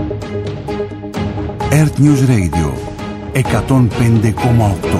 Earth News Radio 105,8.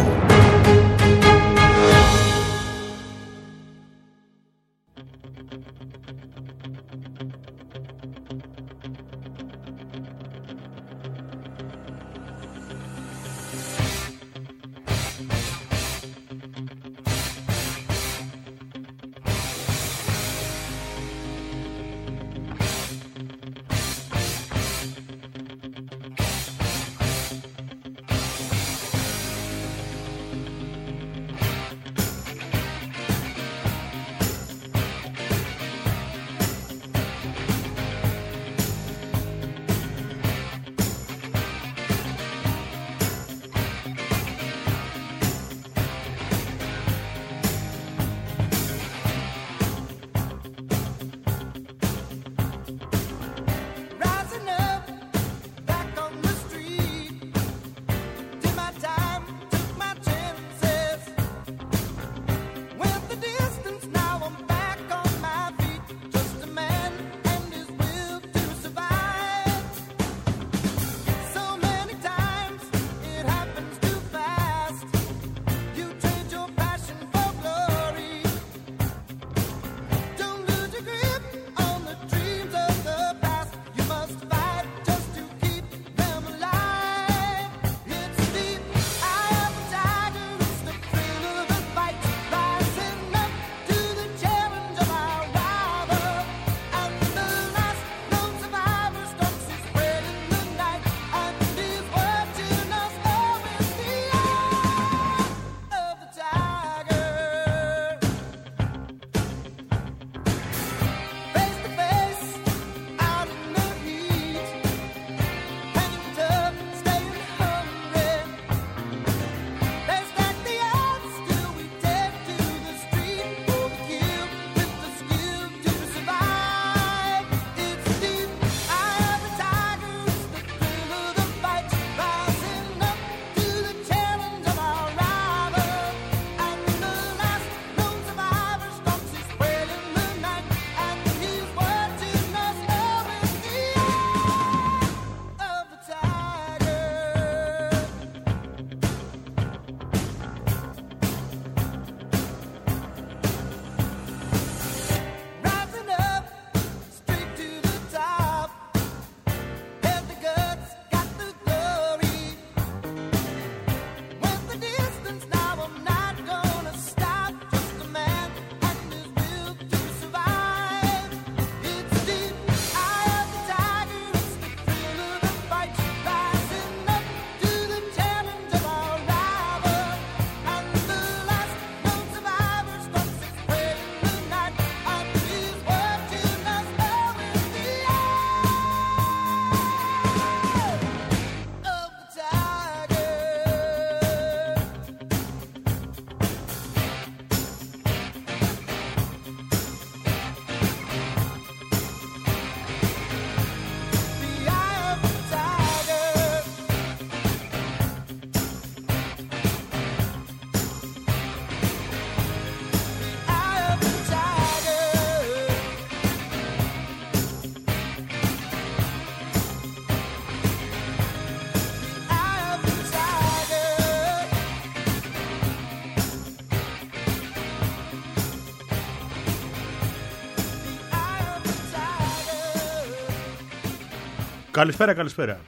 Καλησπέρα, καλησπέρα.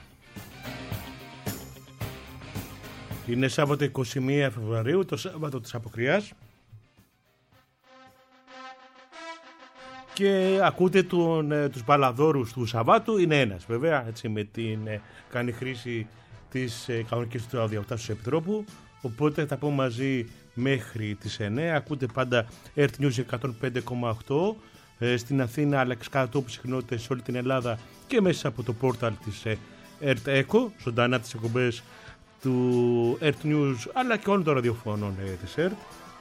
Είναι Σάββατο 21 Φεβρουαρίου, το Σάββατο της Αποκριάς. Και ακούτε τους μπαλαδόρους του Σαββάτου. Είναι ένας βέβαια, έτσι, με την κάνει χρήση της κανονικής του ραδιοκτάσεως Επιτρόπου. Οπότε θα πούμε μαζί μέχρι τις 9. Ακούτε πάντα Earth News 105,8 στην Αθήνα, αλλά και κατόπου συχνότητες σε όλη την Ελλάδα και μέσα από το πόρταλ της Earth Echo, ζωντανά τις εκπομπές του Earth News αλλά και όλων των ραδιοφώνων της Earth.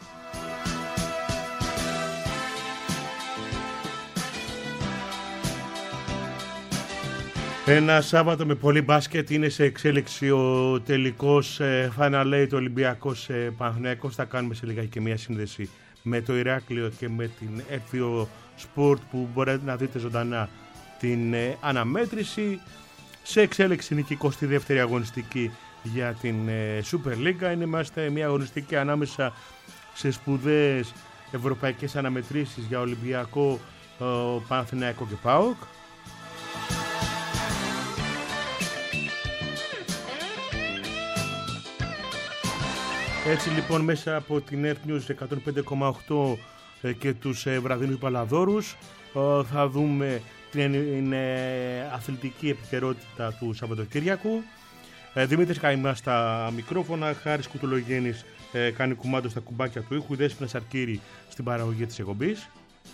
Ένα Σάββατο με πολύ μπάσκετ. Είναι σε εξέλιξη ο τελικός Final Eight Ολυμπιακός Παναθηναϊκός. Θα κάνουμε σε λίγα και μια σύνδεση με το Ηράκλειο και με την F2 Sport που μπορείτε να δείτε ζωντανά την αναμέτρηση. Σε εξέλιξη είναι και η 22η αγωνιστική για την Super League. Είμαστε μια αγωνιστική ανάμεσα σε σπουδαίες ευρωπαϊκές αναμετρήσεις για Ολυμπιακό, Παναθηναϊκό και ΠΑΟΚ. Έτσι λοιπόν, μέσα από την Earth News 105,8 και τους βραδινούς παλαδόρους θα δούμε την αθλητική επικαιρότητα του Σαββατοκύριακου. Δημήτρης Καημάς στα μικρόφωνα, Χάρης Κουτολογένης κάνει κουμάντο στα κουμπάκια του ήχου, Δέσποινα Σαρκύρη στην παραγωγή της εκπομπής.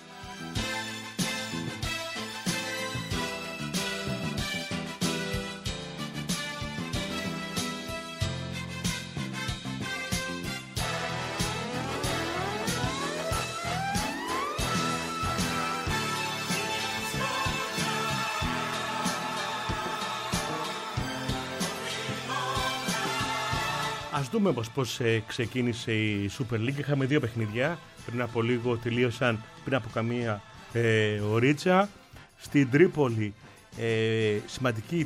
Ας δούμε πώς ξεκίνησε η Super League. Είχαμε δύο παιχνίδια πριν από λίγο, τελείωσαν πριν από καμία ωρίτσα. Στην Τρίπολη σημαντική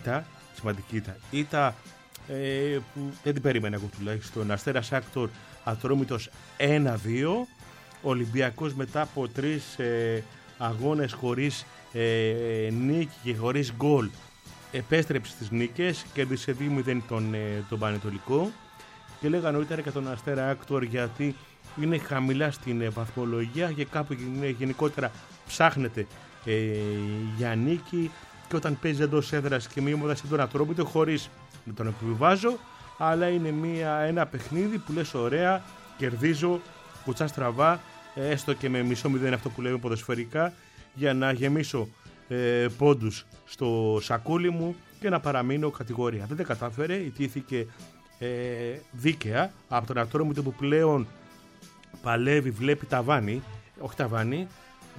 ήττα που δεν την περίμενα εγώ τουλάχιστον. Αστέρας Άκτορ Ατρόμητος 1-2. Ολυμπιακός μετά από 3 αγώνες χωρίς νίκη και χωρίς γκολ επέστρεψε στις νίκες, κέρδισε 2-0 τον Πανετολικό. Και λέγανε νωρίτερα και τον Αστέρα Άκτορ γιατί είναι χαμηλά στην βαθμολογία και κάπου γενικότερα ψάχνεται για νίκη, και όταν παίζει εντός έδρας και μία ομάδα σαν τον Ατρόμητο, χωρίς να τον επιβιβάζω, αλλά είναι ένα παιχνίδι που λες ωραία, κερδίζω, κουτσά στραβά, έστω και με μισό μηδέν, αυτό που λέμε ποδοσφαιρικά, για να γεμίσω πόντους στο σακούλι μου και να παραμείνω κατηγορία. Δεν τα κατάφερε, ιτήθηκε δίκαια από τον Ατρόμητο που πλέον παλεύει, βλέπει ταβάνι,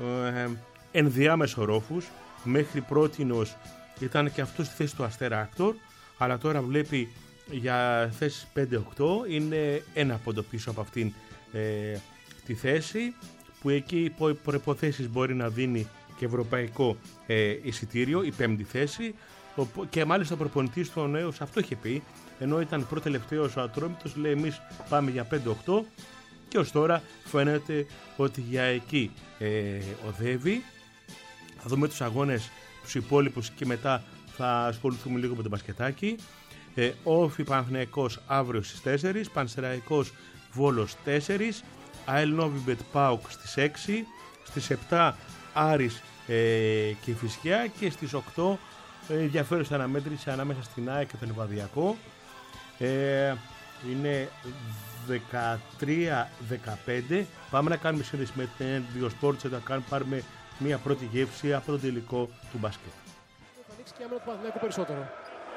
ενδιάμεσο ρόφους. Μέχρι πρότινος ήταν και αυτό στη θέση του Αστέρα Άκτορ, αλλά τώρα βλέπει για θέσεις 5-8, είναι ένα πόντο πίσω από αυτήν τη θέση, που εκεί υπό προϋποθέσεις μπορεί να δίνει και ευρωπαϊκό εισιτήριο, η 5η θέση, και μάλιστα ο προπονητής του νέος αυτό είχε πει, ενώ ήταν προτελευταίος ο Ατρόμητος, λέει εμείς πάμε για 5-8, και ως τώρα φαίνεται ότι για εκεί οδεύει. Θα δούμε τους αγώνες τους υπόλοιπους και μετά θα ασχοληθούμε λίγο με το μπασκετάκι. Όφι Παναθηναϊκός αύριο στις 4, Πανσεραϊκός Βόλος 4, ΑΕΛ Νόβιμπετ ΠΑΟΚ στις 6, στις 7 Άρης και Φυσιά, και στις 8 ενδιαφέρουσα αναμέτρηση ανάμεσα στην ΑΕΚ και τον Ευαδιακό. Είναι 13-15. Πάμε να κάνουμε σύνδεση με την δύο σπόρτς, να πάρουμε μια πρώτη γεύση από το τελικό του μπάσκετ. Θα ανοίξει και άμυνα του Παναθηναϊκού περισσότερο.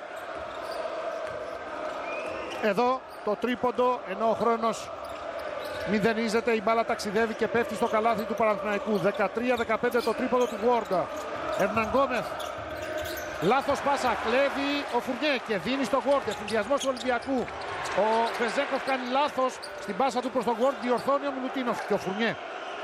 Εδώ το τρίποντο, ενώ ο χρόνος μηδενίζεται, η μπάλα ταξιδεύει και πέφτει στο καλάθι του Παναθηναϊκού. 13-15 το τρίποντο του Γουόρντα. Ερναγκόμεθ. Λάθος πάσα, κλέβει ο Φουρνιέ και δίνει στο Γουόρντα. Συνδυασμός του Ολυμπιακού. Ο Βεζέγκοφ κάνει λάθος στην πάσα του προς τον Γουόρντα. Διορθώνει ο Μιλουτίνοφ και ο Φουρνιέ.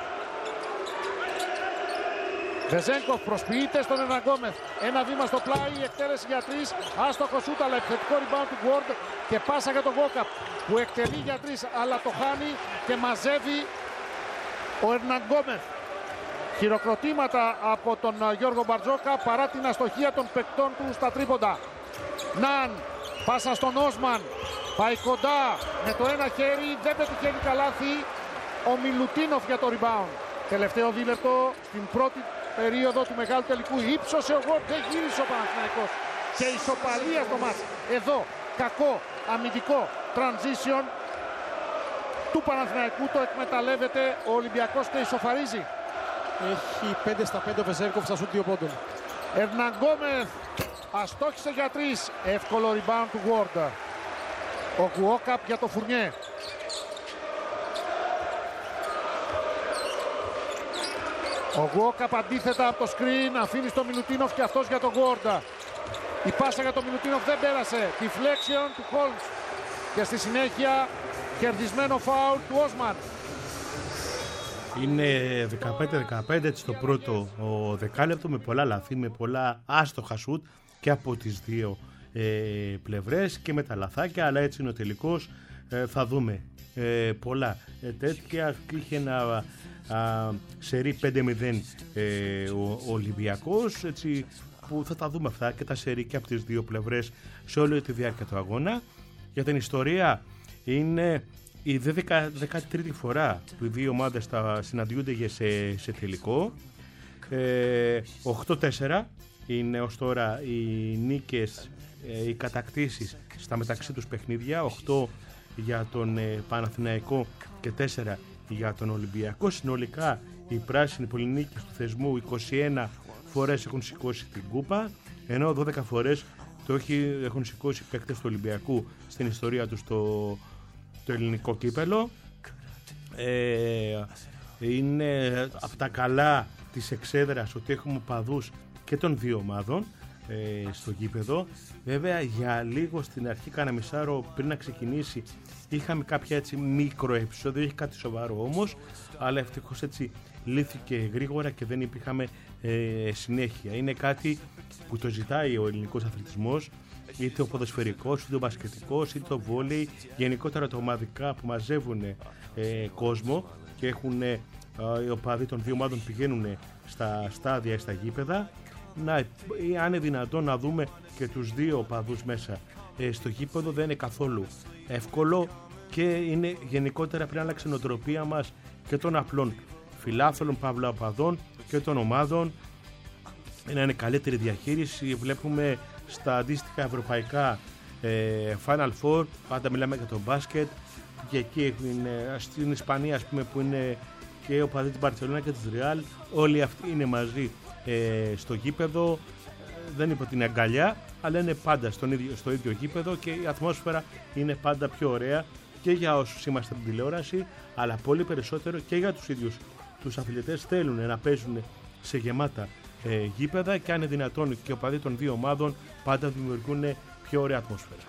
Βεζέγκοφ προσποιείται στον Ερναγκόμεθ. Ένα βήμα στο πλάι, εκτέλεση για 3. Άστοχο σούτ, αλλά επιθετικό rebound του Γουόρντα και πάσα για τον Γκόκαπ που εκτελεί για 3, αλλά το χάνει και μαζεύει ο Ερναγκόμεθ. Χειροκροτήματα από τον Γιώργο Μπαρτζόκα παρά την αστοχία των παικτών του στα τρίποντα. Ναν, πάσα στον Όσμαν, πάει κοντά με το ένα χέρι, δεν πετυχαίνει καλάθι ο Μιλουτίνοφ για το rebound. Τελευταίο δίλεπτο στην πρώτη περίοδο του μεγάλου τελικού. Ήψωσε ο Γουόρντ, δεν γύρισε ο Παναθηναϊκός και ισοπαλία στο μάτς. Εδώ κακό αμυντικό transition του Παναθηναϊκού, το εκμεταλλεύεται ο Ολυμπιακός και ισοφαρίζει. Έχει 5-5 ο Βεζέγκοφ στα σούτ 2 πόντων. Ερναγκόμεθ αστόχησε για 3. Εύκολο rebound του Γουόρντα. Ο Γκουόκαπ για το Φουρνιέ. Ο Γκουόκαπ αντίθετα από το screen αφήνει στο Μιλουτίνοφ και αυτός για τον Γουόρντα. Η πάσα για τον Μιλουτίνοφ δεν πέρασε. Deflection του Χόλμς. Και στη συνέχεια κερδισμένο φάουλ του Όσμαν. Είναι 15-15 έτσι το πρώτο δεκάλεπτο, με πολλά λαθή, με πολλά άστοχα σουτ και από τις δύο πλευρές και με τα λαθάκια, αλλά έτσι είναι ο τελικός. Θα δούμε πολλά τέτοια. Είχε ένα σερί 5-0 ο Ολυμπιακός, έτσι, που θα τα δούμε αυτά και τα σερί και από τις δύο πλευρές σε όλη τη διάρκεια του αγώνα. Για την ιστορία, είναι η 13η φορά που οι δύο ομάδες συναντιούνται σε τελικό. 8-4 είναι ως τώρα οι νίκες, οι κατακτήσεις στα μεταξύ τους παιχνίδια. 8 για τον Παναθηναϊκό και 4 για τον Ολυμπιακό. Συνολικά οι πράσινοι πολυνίκες του θεσμού 21 φορές έχουν σηκώσει την κούπα, ενώ 12 φορές έχουν σηκώσει παίκτες του Ολυμπιακού στην ιστορία τους το ελληνικό κύπελο. Είναι από τα καλά της εξέδρας ότι έχουμε παδούς και των δύο ομάδων στο γήπεδο. Βέβαια για λίγο στην αρχή, κάνα μισάρο πριν να ξεκινήσει, είχαμε κάποια έτσι μικρό επεισόδιο, είχε κάτι σοβαρό όμως, αλλά ευτυχώς έτσι λύθηκε γρήγορα και δεν υπήρχαμε συνέχεια. Είναι κάτι που το ζητάει ο ελληνικός αθλητισμός, είτε ο ποδοσφαιρικός, είτε ο μπασκετικός, είτε το βόλεϊ, γενικότερα τα ομαδικά που μαζεύουν κόσμο και έχουν οι οπαδοί των δύο ομάδων πηγαίνουν στα στάδια ή στα γήπεδα. Αν είναι δυνατόν να δούμε και τους δύο οπαδούς μέσα στο γήπεδο, δεν είναι καθόλου εύκολο και είναι γενικότερα πριν άλλαξε η νοοτροπία μας και των απλών φιλάθλων, παύλα οπαδών και των ομάδων, να είναι καλύτερη διαχείριση. Βλέπουμε στα αντίστοιχα ευρωπαϊκά Final Four, πάντα μιλάμε για το μπάσκετ, και εκεί στην Ισπανία, ας πούμε, που είναι και ο παδί της Μπαρτσελόνα και της Ρεάλ, όλοι αυτοί είναι μαζί στο γήπεδο. Δεν είπα ότι είναι αγκαλιά, αλλά είναι πάντα στο ίδιο γήπεδο και η ατμόσφαιρα είναι πάντα πιο ωραία και για όσους είμαστε από την τηλεόραση, αλλά πολύ περισσότερο και για τους ίδιους τους αθλητές. Θέλουν να παίζουν σε γεμάτα γήπεδα και αν είναι δυνατόν και οι οπαδοί των δύο ομάδων πάντα δημιουργούν πιο ωραία ατμόσφαιρα.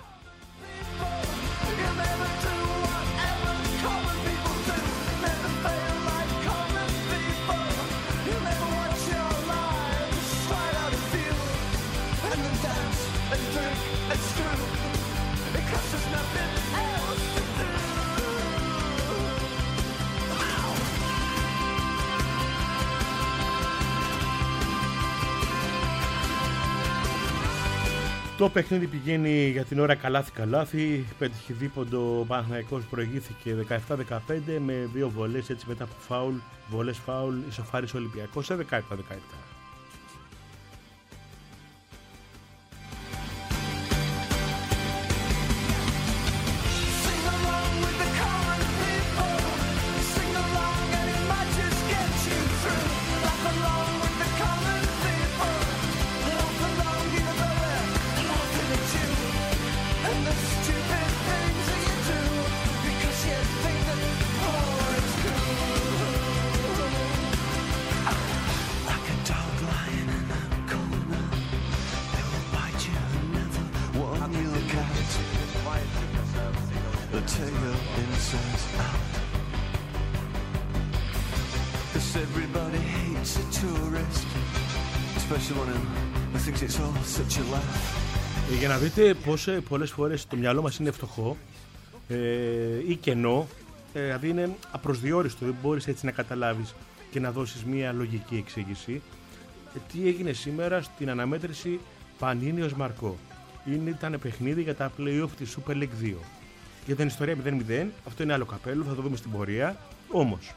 Το παιχνίδι πηγαίνει για την ώρα καλάθι. Πέτυχε δίποντο, ο Παναθηναϊκός προηγήθηκε 17-15 με δύο βολές, έτσι μετά από βολές φάουλ, ισοφάρισε ο Ολυμπιακός σε 17-17. Για να δείτε πως πολλές φορές το μυαλό μας είναι φτωχό ή κενό, δηλαδή είναι απροσδιόριστο, δεν μπορείς έτσι να καταλάβεις και να δώσεις μια λογική εξήγηση. Τι έγινε σήμερα στην αναμέτρηση Πανίνιος Μαρκό? Ήταν παιχνίδι για τα play-off της Super League 2. Για την ιστορία 0-0, αυτό είναι άλλο καπέλο, θα το δούμε στην πορεία. Όμως,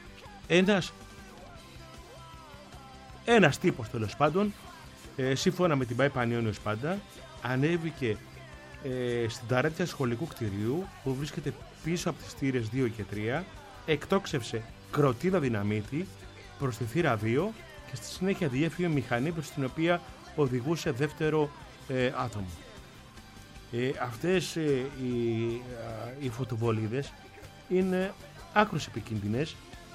ένας τύπος τέλος πάντων, σύμφωνα με την ΠΑΕ Πανιώνιος πάντα, ανέβηκε στην ταράτια σχολικού κτηρίου που βρίσκεται πίσω από τις θύρες 2 και 3, εκτόξευσε κροτίδα δυναμίτη προς τη θύρα 2 και στη συνέχεια διέφυγε μηχανή προς την οποία οδηγούσε δεύτερο άτομο. Αυτές οι φωτοβολίδες είναι άκρως επικίνδυνες.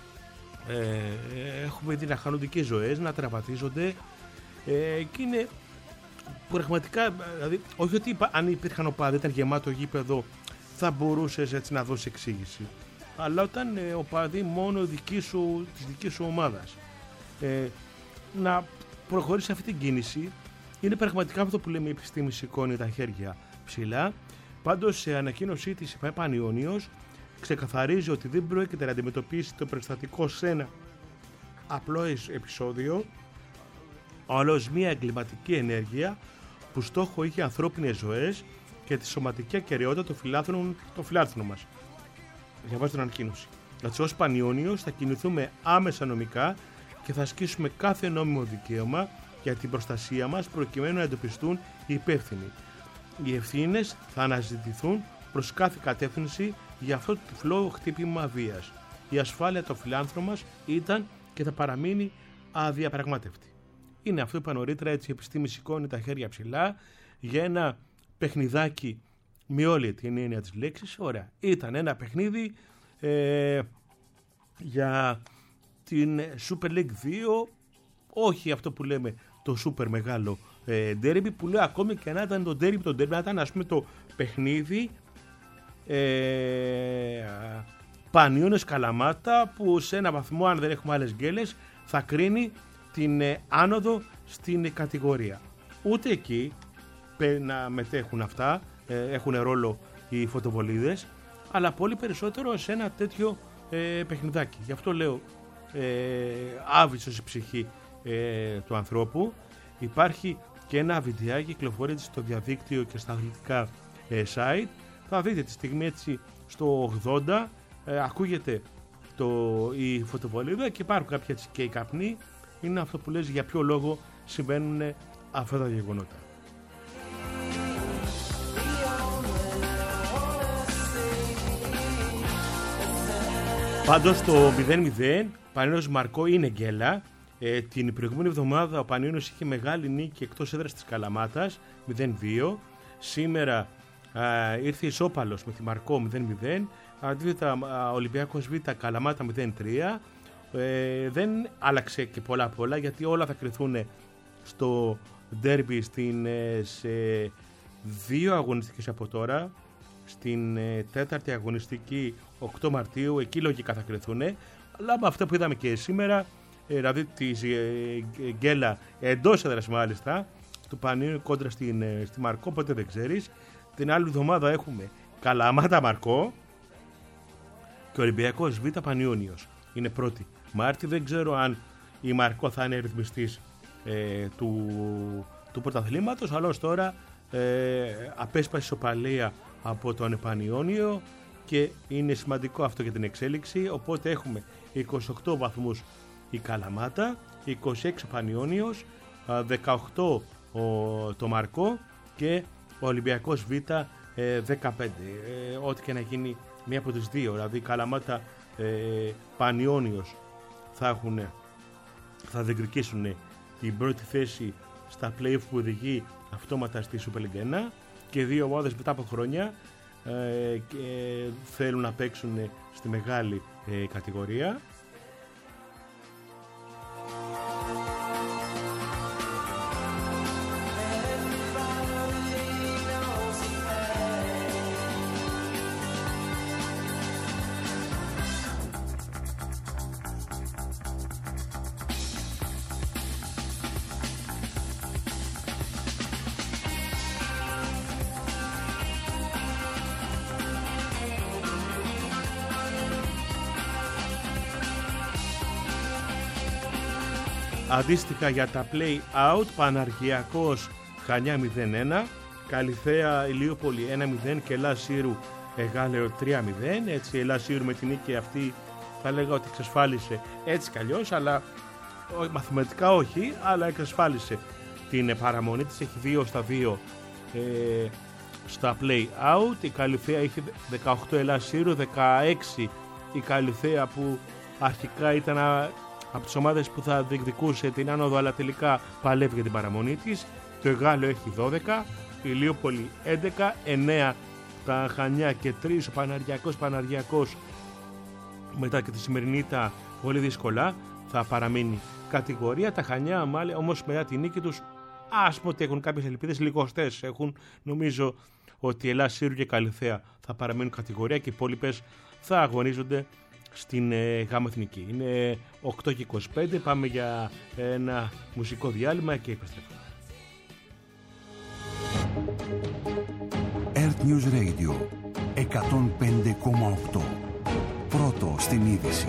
Έχουμε δει να χάνονται και ζωές, να τραυματίζονται και είναι πραγματικά, δηλαδή, όχι ότι αν υπήρχαν οπαδοί, ήταν γεμάτο γήπεδο, θα μπορούσες έτσι να δώσεις εξήγηση, αλλά όταν οπαδοί μόνο της δικής σου ομάδας να προχωρήσει αυτή την κίνηση, Είναι πραγματικά αυτό που λέμε: η επιστήμη σηκώνει τα χέρια ψηλά. Πάντως, σε ανακοίνωσή της, η ΠαΕ Πανιώνιος ξεκαθαρίζει ότι δεν πρόκειται να αντιμετωπίσει το περιστατικό σε ένα απλό επεισόδιο, αλλά ως μια εγκληματική ενέργεια που στόχο είχε ανθρώπινες ζωές και τη σωματική ακεραιότητα των φιλάνθρωπων μας. Διαβάζω την ανακοίνωση. Έτσι, ως Πανιώνιος θα κινηθούμε άμεσα νομικά και θα ασκήσουμε κάθε νόμιμο δικαίωμα για την προστασία μας προκειμένου να εντοπιστούν οι υπεύθυνοι. Οι ευθύνες θα αναζητηθούν προς κάθε κατεύθυνση για αυτό το τυφλό χτύπημα βίας. Η ασφάλεια των φιλάνθρωπων μας ήταν και θα παραμείνει αδιαπραγμάτευτη. Είναι αυτό που είπα νωρίτερα, έτσι η επιστήμη σηκώνει τα χέρια ψηλά για ένα παιχνιδάκι με όλη την έννοια της λέξης. Ωραία. Ήταν ένα παιχνίδι για την Super League 2, όχι αυτό που λέμε το super μεγάλο ντέρμπι, που λέω ακόμη και να ήταν το ντέρμπι, να ήταν, ας πούμε, το παιχνίδι Πανιώνιος Καλαμάτα, που σε ένα βαθμό, αν δεν έχουμε άλλες γκέλες, θα κρίνει την άνοδο στην κατηγορία. Ούτε εκεί να μετέχουν αυτά, έχουν ρόλο οι φωτοβολίδες, αλλά πολύ περισσότερο σε ένα τέτοιο παιχνιδάκι. Γι' αυτό λέω άβυσσος η ψυχή του ανθρώπου. Υπάρχει και ένα βιντεάκι, κυκλοφορείται στο διαδίκτυο και στα αθλητικά site. Θα δείτε τη στιγμή, έτσι, στο 80 ακούγεται η φωτοβολίδα και υπάρχουν κάποια έτσι και οι καπνοί. Είναι αυτό που λες για ποιο λόγο συμβαίνουν αυτά τα γεγονότα. Πάντως το 0-0 Πανιώνιος Μαρκό είναι γκέλα. Την προηγούμενη εβδομάδα ο Πανιώνιος είχε μεγάλη νίκη εκτός έδρας της Καλαμάτας 0-2. Σήμερα ήρθε ισόπαλος με τη Μαρκό 0-0. Αντίθετα, Ολυμπιακός Β Καλαμάτα 0-3. Δεν άλλαξε και πολλά, γιατί όλα θα κρυθούν στο ντέρμπι σε 2 αγωνιστικές από τώρα. Στην 4η αγωνιστική 8 Μαρτίου, εκεί λογικά θα κρυθούν. Αλλά με αυτό που είδαμε και σήμερα, δηλαδή τη γκέλα εντός έδρας μάλιστα, του Πανιώνιου κόντρα στη Μαρκό, οπότε δεν ξέρεις. Την άλλη εβδομάδα έχουμε Καλαμάτα Μαρκό και Ολυμπιακός Β Πανιώνιος. Είναι 1η Μάρτη, δεν ξέρω αν η Μαρκό θα είναι ρυθμιστής του πρωταθλήματος, αλλά ως τώρα απέσπασε ισοπαλία από τον Πανιώνιο και είναι σημαντικό αυτό για την εξέλιξη. Οπότε έχουμε 28 βαθμούς η Καλαμάτα, 26 ο Πανιώνιος, 18 το Μαρκό και ο Ολυμπιακός Β 15. Ό,τι και να γίνει μία από τις δύο, δηλαδή Καλαμάτα Πανιώνιος θα διεκδικήσουν την πρώτη θέση στα play-off που οδηγεί αυτόματα στη Super League 1 και δύο ομάδες μετά από χρόνια και θέλουν να παίξουν στη μεγάλη κατηγορία. Αντίστοιχα για τα play-out, Παναργιακός Χανιά 0-1, Καλιθέα Ηλιούπολη 1-0 και Ελλάς Σύρου Εγάλεο 3-0. Έτσι η Ελλάς Σύρου με την νίκη αυτή θα λέγα ότι εξασφάλισε έτσι κι αλλιώς, αλλά μαθηματικά όχι, αλλά εξασφάλισε την παραμονή της. Έχει 2-2 στα play-out. Η Καλιθέα έχει 18 Ελλάς Σύρου, 16 η Καλιθέα που αρχικά ήταν από τις ομάδες που θα διεκδικούσε την άνοδο, αλλά τελικά παλεύει για την παραμονή της. Το Εγάλεο έχει 12, η Ηλιούπολη 11, 9 τα Χανιά και 3 ο Παναργιακός μετά και τη σημερινή τα πολύ δύσκολα θα παραμείνει κατηγορία. Τα Χανιά όμως μετά τη νίκη τους, ας πούμε ότι έχουν κάποιες ελπίδες, λιγοστές έχουν. Νομίζω ότι η Ελλάς Σύρου και Καλιθέα θα παραμείνουν κατηγορία και οι υπόλοιπες θα αγωνίζονται στην Γάμα Εθνική. Είναι 8:25, πάμε για ένα μουσικό διάλειμμα και επιστρέφουμε. Earth News Radio 105,8. Πρώτο στην είδηση.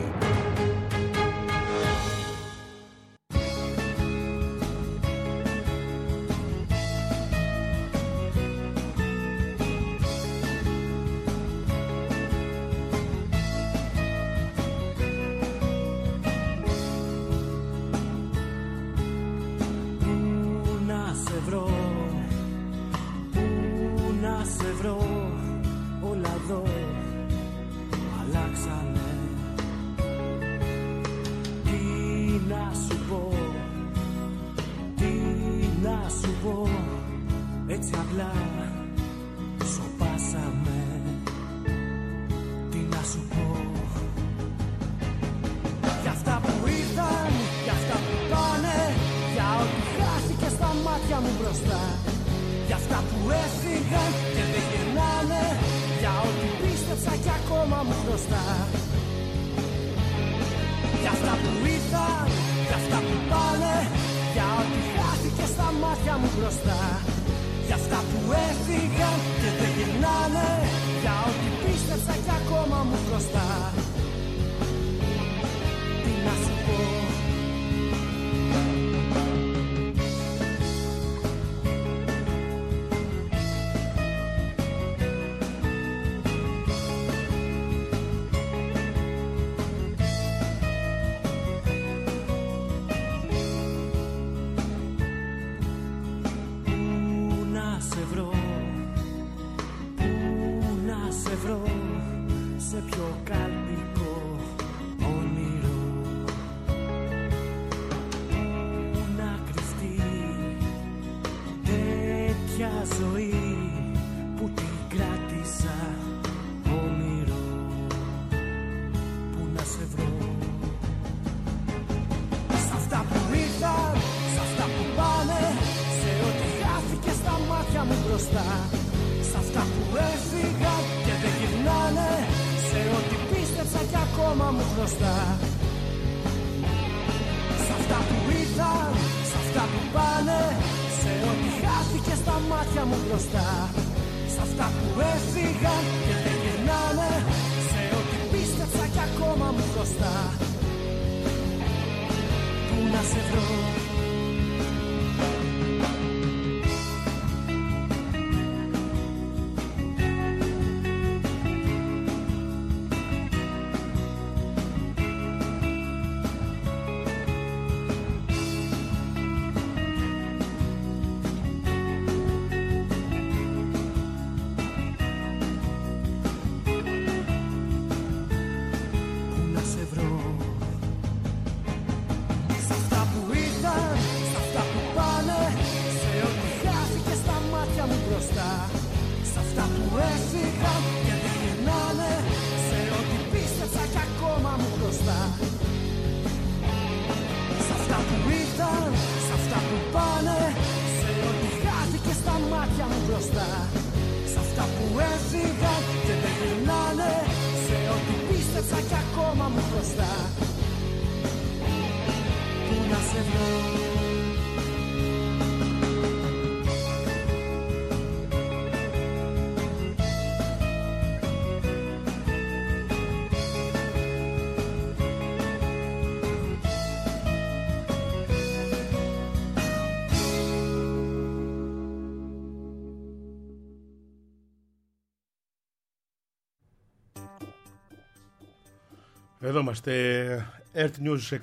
Εδώ είμαστε, Earth News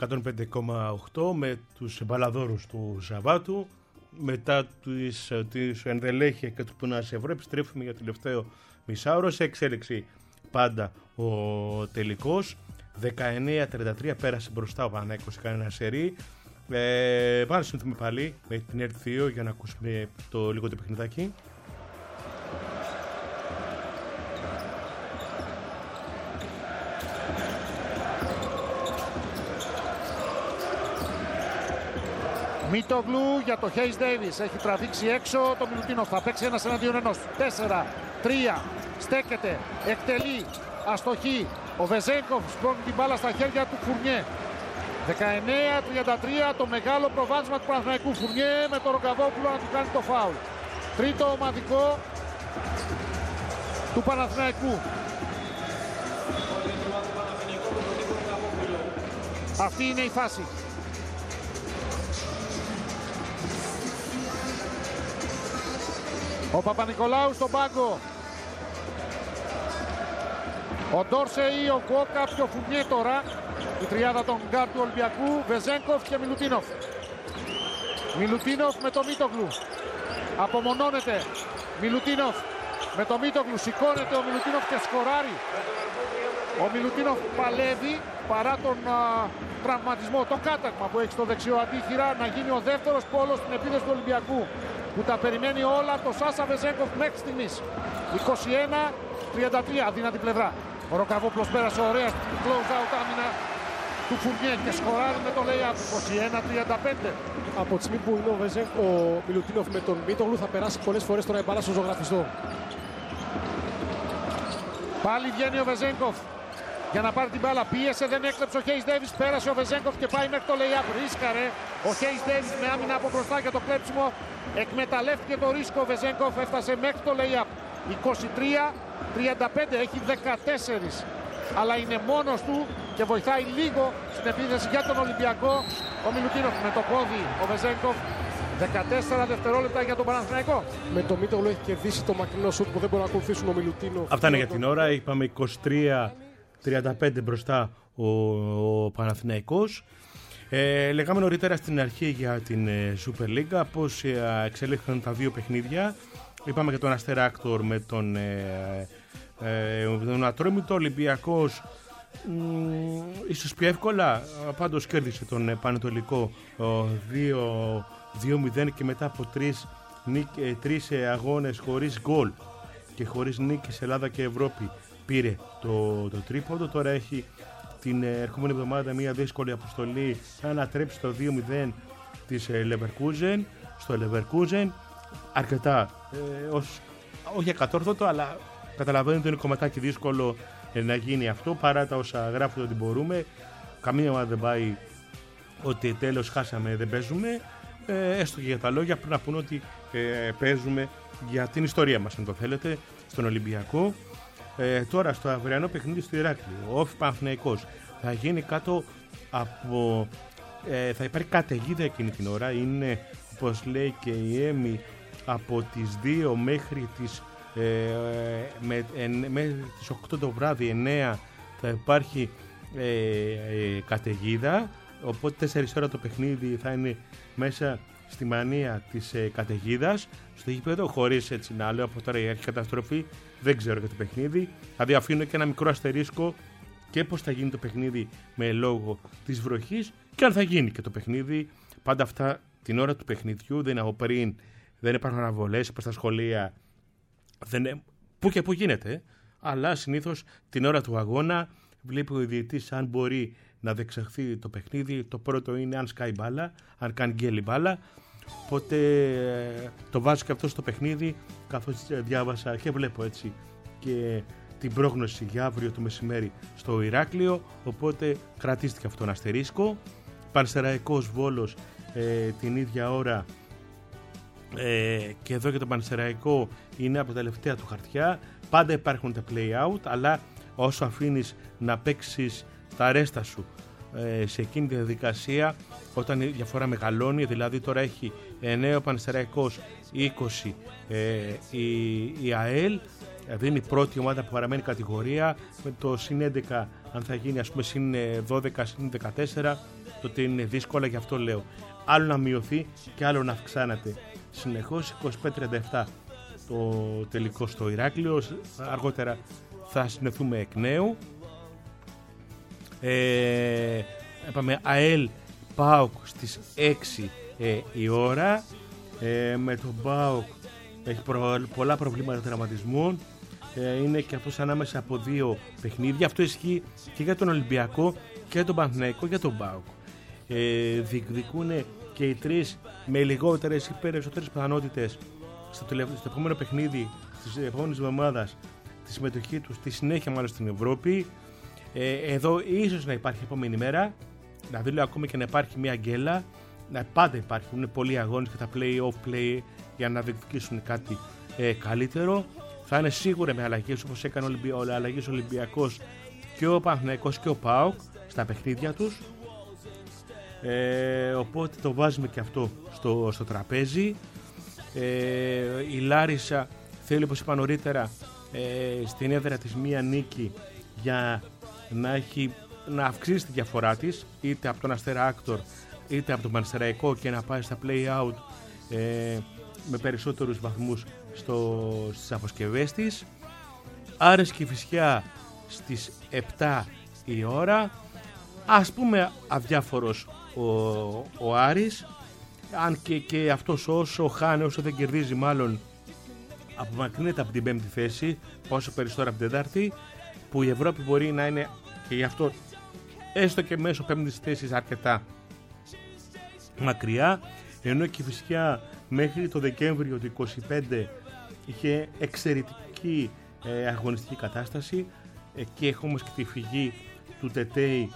105,8 με τους μπαλαδόρους του Σαββάτου. Μετά τις ενδελέχεια και του Πουνάς Ευρώ επιστρέφουμε για το τελευταίο μισάωρο. Σε εξέλιξη πάντα ο τελικός. 19-33 πέρασε μπροστά ο Παναθηναϊκός, έκανε ένα σερί. Πάμε να συνηθούμε πάλι με την Earth 2 για να ακούσουμε λίγο το παιχνιδάκι. Μίτογλου για το Hayes Davis. Έχει τραβήξει έξω το Μιλουτίνοφ. Θα παίξει ένας εναντίον ενός. 4-3. Στέκεται. Εκτελεί. Αστοχή. Ο Βεζένκοφ σπρώχνει την μπάλα στα χέρια του Φουρνιέ. 19-33. Το μεγάλο προβάδισμα του Παναθηναϊκού. Φουρνιέ με τον Ρογκαβόπουλο να του κάνει το φάουλ. Τρίτο ομαδικό. του Παναθηναϊκού. Αυτή είναι η φάση. Ο Παπα-Νικολάου στον πάγκο. Ο Ντόρσεϊ, ο Γκόκα, πιο Φουρνιέ τώρα. Η τριάδα των γκάρ του Ολυμπιακού, Βεζένκοφ και Μιλουτίνοφ. Μιλουτίνοφ με το Μίτογλου. Απομονώνεται. Μιλουτίνοφ με το Μίτογλου. Σηκώνεται ο Μιλουτίνοφ και σκοράρει. Ο Μιλουτίνοφ παλεύει παρά τον τραυματισμό, τον κάταγμα που έχει στο δεξιό αντίχειρα, να γίνει ο δεύτερος πόλος στην επίθεση του Ολυμπιακού. Που τα περιμένει όλα το Σάσα Βεζένκοφ μέχρι στιγμής. 21-33, αδύνατη πλευρά. Ο Ροκαβόπλος πέρασε ωραία στην close out άμυνα του Φουρνιέ και σκοράρει με το lay-up. 21-35. Από τη στιγμή που είναι ο Μιλουτίνοφ με τον Μίτογλου θα περάσει πολλές φορές τώρα η μπάλα στο ζωγραφιστό. Πάλι βγαίνει ο Βεζένκοφ για να πάρει την μπάλα. Πίεσε, δεν έκλεψε ο Χέις Ντέιβις. Πέρασε ο Βεζένκοφ και πάει μέχρι το lay-up. Ρίσκαρε ο Χέις Ντέιβις με άμυνα από μπροστά για το κλέψιμο. Εκμεταλλεύτηκε το ρίσκο ο Βεζένκοφ. Έφτασε μέχρι το lay-up. 23-35, έχει 14. Αλλά είναι μόνος του και βοηθάει λίγο στην επίθεση για τον Ολυμπιακό. Ο Μιλουτίνοφ με το πόδι, ο Βεζένκοφ. 14 δευτερόλεπτα για τον Παναθηναϊκό. Με το Μίτογλου έχει κερδίσει το μακρινό σουτ που δεν μπορεί να ακολουθήσουν ο Μιλουτίνοφ. Αυτά είναι για την ώρα. Είπαμε 23-35 μπροστά ο Παναθηναϊκός. Λέγαμε νωρίτερα στην αρχή για την Super League πώς εξελίχθηκαν τα δύο παιχνίδια. Είπαμε για τον Αστεράκτορ με τον Ατρόμητο. Ολυμπιακός ίσως πιο εύκολα, πάντως κέρδισε τον Πανετολικό 2-0 και μετά από τρεις αγώνες χωρίς γκολ και χωρίς νίκη σε Ελλάδα και Ευρώπη πήρε το τρίποντο. Τώρα έχει την ερχόμενη εβδομάδα μια δύσκολη αποστολή να ανατρέψει το 2-0 της Leverkusen στο Leverkusen. Αρκετά όχι ακατόρθωτο, αλλά καταλαβαίνετε ότι είναι κομματάκι δύσκολο να γίνει αυτό, παρά τα όσα γράφουν ότι μπορούμε. Καμία ομάδα δεν πάει ότι τέλος χάσαμε, δεν παίζουμε, έστω και για τα λόγια, πριν να πούνε ότι παίζουμε για την ιστορία μας, αν το θέλετε, στον Ολυμπιακό. Τώρα στο αυριανό παιχνίδι στο Ηράκλειο, ο Όφη Παναθηναϊκός θα γίνει κάτω από θα υπάρχει καταιγίδα εκείνη την ώρα. Είναι, όπως λέει και η Έμι, από τις 2 μέχρι τις 8 το βράδυ, 9 θα υπάρχει καταιγίδα. Οπότε 4 ώρα το παιχνίδι θα είναι μέσα στη μανία της καταιγίδας στο γήπεδο, χωρίς έτσι να λέω από τώρα η καταστροφή. Δεν ξέρω για το παιχνίδι. Δηλαδή αφήνω και ένα μικρό αστερίσκο και πώς θα γίνει το παιχνίδι με λόγο της βροχής και αν θα γίνει και το παιχνίδι. Πάντα αυτά την ώρα του παιχνιδιού, δεν είναι από πριν, δεν υπάρχουν αναβολές προς τα σχολεία, που και που γίνεται, αλλά συνήθως την ώρα του αγώνα βλέπει ο διαιτητής αν μπορεί να δεξαχθεί το παιχνίδι. Το πρώτο είναι αν σκάει μπάλα, αν κάνει γκέλη μπάλα. Οπότε το βάζω και αυτό στο παιχνίδι, καθώς διάβασα και βλέπω έτσι και την πρόγνωση για αύριο το μεσημέρι στο Ηράκλειο. Οπότε κρατήστηκε αυτόν αστερίσκο. Πανσεραϊκός Βόλος την ίδια ώρα, και εδώ για τον Πανσεραϊκό είναι από τα τελευταία του χαρτιά. Πάντα υπάρχουν τα play out, αλλά όσο αφήνεις να παίξεις τα ρέστα σου σε εκείνη τη διαδικασία, όταν η διαφορά μεγαλώνει, δηλαδή τώρα έχει 9 ο Πανσεραϊκός, 20 η ΑΕΛ, είναι η πρώτη ομάδα που παραμένει κατηγορία, με το συν 11 αν θα γίνει ας πούμε συν 12, συν 14, τότε είναι δύσκολα, γι' αυτό λέω άλλο να μειωθεί και άλλο να αυξάνεται συνεχώς. 25-37 το τελικό στο Ηράκλειο, αργότερα θα συνεχθούμε εκ νέου. Είπαμε ΑΕΛ ΠΑΟΚ στις 6 η ώρα, με τον ΠΑΟΚ έχει πολλά προβλήματα τραυματισμού, είναι και αυτός ανάμεσα από 2 παιχνίδια. Αυτό ισχύει και για τον Ολυμπιακό και για τον Παναθηναϊκό, για τον ΠΑΟΚ. Διεκδικούν και οι 3 με λιγότερες ή περισσότερες πιθανότητες στο επόμενο παιχνίδι της επόμενης εβδομάδας τη συμμετοχή τους, τη συνέχεια μάλλον στην Ευρώπη. Εδώ ίσως να υπάρχει επόμενη μέρα, δηλαδή λέω ακόμα και να υπάρχει μια γκέλα, να πάντα υπάρχουν πολλοί αγώνες και τα play-off play για να διεκδικήσουν κάτι καλύτερο. θα είναι σίγουρα με αλλαγές, όπως έκανε αλλαγές ο Ολυμπιακός και ο Παναθηναϊκός και ο ΠΑΟΚ στα παιχνίδια τους. Οπότε το βάζουμε και αυτό στο τραπέζι. Η Λάρισα θέλει, όπως είπα νωρίτερα, στην έδρα της μία νίκη για να αυξήσει τη διαφορά της, είτε από τον Αστέρα Άκτορ είτε από τον Πανσεραϊκό, και να πάει στα play-out με περισσότερους βαθμούς στις αποσκευές της. Άρες Κηφισιά στις 7 η ώρα. Ας πούμε αδιάφορος ο Άρης, αν και αυτός όσο χάνει, όσο δεν κερδίζει μάλλον, απομακρύνεται από την 5η θέση, όσο περισσότερο από την 4η, που η Ευρώπη μπορεί να είναι και γι' αυτό έστω και μέσω 5ης θέσης αρκετά μακριά, ενώ η Κηφισιά μέχρι το Δεκέμβριο του 25 είχε εξαιρετική αγωνιστική κατάσταση, και έχουμε όμως και τη φυγή του Τετέι